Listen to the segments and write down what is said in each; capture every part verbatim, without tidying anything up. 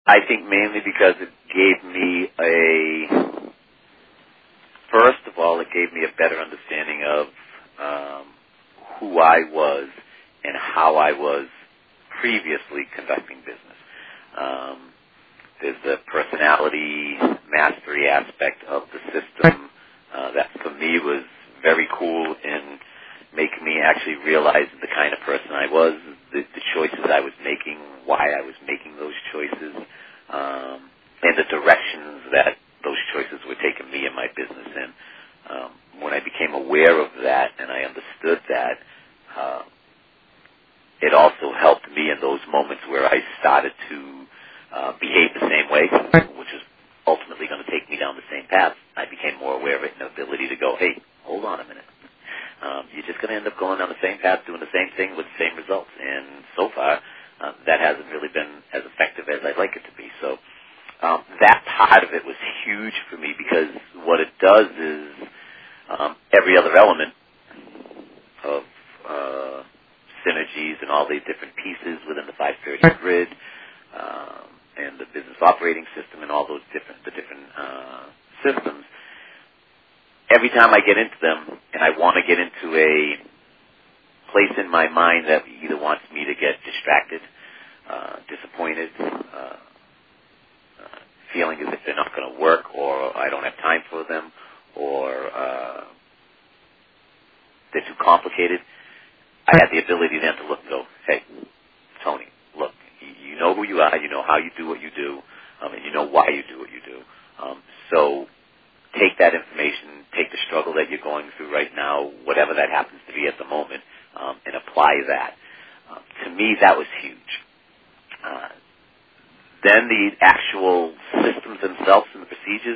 I think mainly because it gave me a, first of all, it gave me a better understanding of um, who I was and how I was previously conducting business. Um, there's the personality mastery aspect of the system uh, that for me was very cool in making me actually realize the kind of person I was, the, the choices I was making, why I was making those choices, um, and the directions that those choices were taking me and my business in. Um, when I became aware of that and I understood that, uh, it also helped me in those moments where I started to uh, behave the same way, which is ultimately going to take me down the same path. I became more aware of it and the ability to go, hey, hold on a minute. Um, you're just going to end up going down the same path, doing the same thing with the same results. And so far, uh, that hasn't really been as effective as I'd like it to be. So um, that part of it was huge for me because what it does is um, every other element of uh, synergies and all the different pieces within the five thirty grid um, and the business operating system and all those different the different uh, systems. Every time I get into them and I want to get into a place in my mind that either wants me to get distracted, uh, disappointed, uh, uh, feeling as if they're not going to work or I don't have time for them or uh, they're too complicated, I have the ability then to look and go, hey, Tony, look, you know who you are, you know how you do what you do, um, and you know why you do what you do. Um, so take that information, take the struggle that you're going through right now, whatever that happens to be at the moment, um, and apply that. Uh, to me, that was huge. Uh, then the actual systems themselves and the procedures,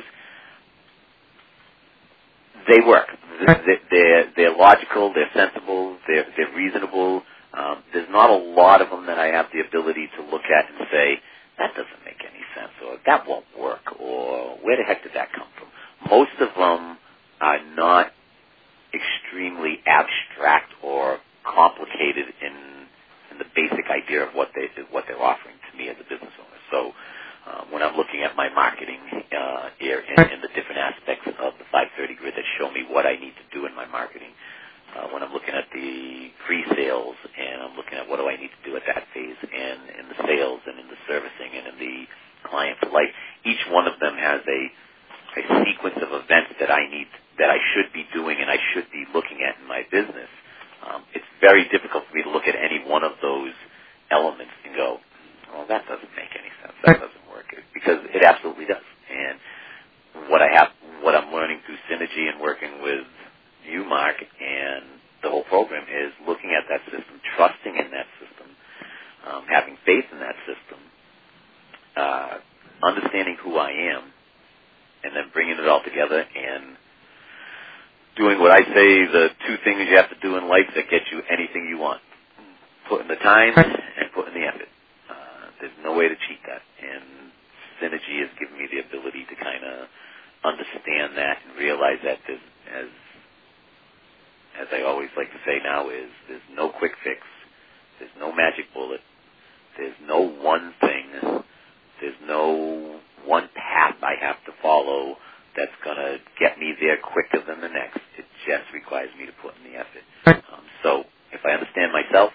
they work. They're, they're logical, they're sensible, they're, they're reasonable. Um, there's not a lot of them that I have the ability to look at and say, that doesn't make any sense, or that won't work, or where the heck did that come from? Most of them are not extremely abstract or complicated in, in the basic idea of what, they, what they're offering to me as a business owner. So uh, when I'm looking at my marketing uh, here and, and the different aspects of the five thirty grid that show me what I need to do in my marketing, uh, when I'm looking at the pre-sales and I'm looking at what do I need to do at that phase and in the sales and in the servicing and in the client for life, each one of them has a a sequence of events that I need, that I should be doing and I should be looking at in my business. Um, it's very difficult for me to look at any one of those elements and go, well, that doesn't make any sense. That doesn't work. Because it absolutely does. And what I have, what I'm learning through Synergy and working with you, Mark, and the whole program is looking at that system, trusting in that system, um, having faith in that system, uh, understanding who I am, and then bringing it all together and doing what I say the two things you have to do in life that get you anything you want. Put in the time and put in the effort. Uh, there's no way to cheat that. And Synergy has given me the ability to kind of understand that and realize that there's, as, as I always like to say now, is there's no quick fix. There's no magic bullet. There's no one thing. There's no one path I have to follow that's going to get me there quicker than the next. It just requires me to put in the effort. Um, so if I understand myself,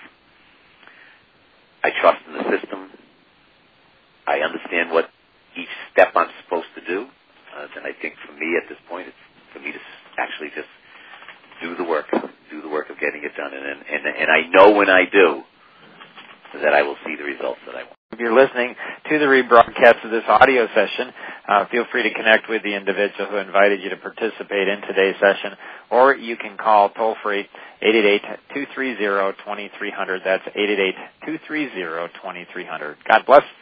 I trust in the system, I understand what each step I'm supposed to do, uh, then I think for me at this point, it's for me to actually just do the work, do the work of getting it done. And, and, and I know when I do that I will see the results that I want. If you're listening to the rebroadcast of this audio session, uh, feel free to connect with the individual who invited you to participate in today's session, or you can call toll-free eight eight eight, two three zero, two three zero zero. That's eight eight eight, two three zero, two three zero zero. God bless.